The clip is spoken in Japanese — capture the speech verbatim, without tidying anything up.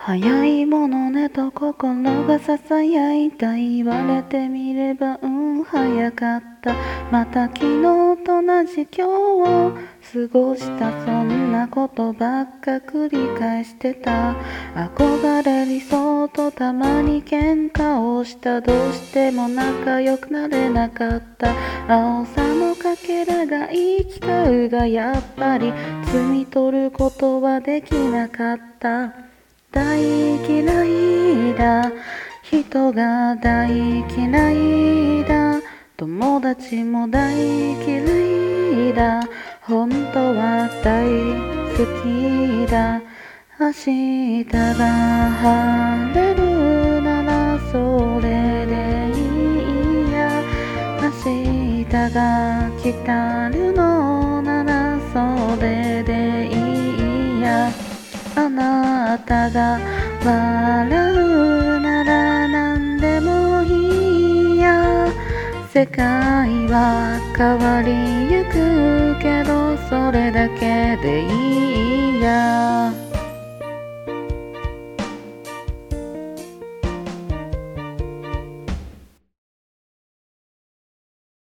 早いものねと心がささやいた。言われてみればうん早かった。また昨日と同じ今日を過ごした。そんなことばっか繰り返してた。憧れ理想とたまに喧嘩をした。どうしても仲良くなれなかった。青さのかけらが行き交うがやっぱり摘み取ることはできなかった。大嫌いだ、人が大嫌いだ、友達も大嫌いだ、本当は大好きだ。明日が晴れるならそれでいいや。明日が来たるのならそれでいいや。あなたが笑うなら何でもいいや。世界は変わりゆくけどそれだけでいいや。